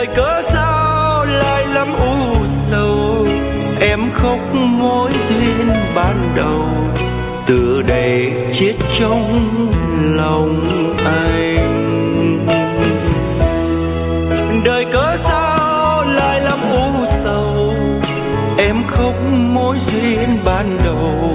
cớ sao lại lắm u sầu, em khóc mối duyên ban đầu từ đây chết trong lòng anh. Đời cớ sao lại lắm u sầu, em khóc mối duyên ban đầu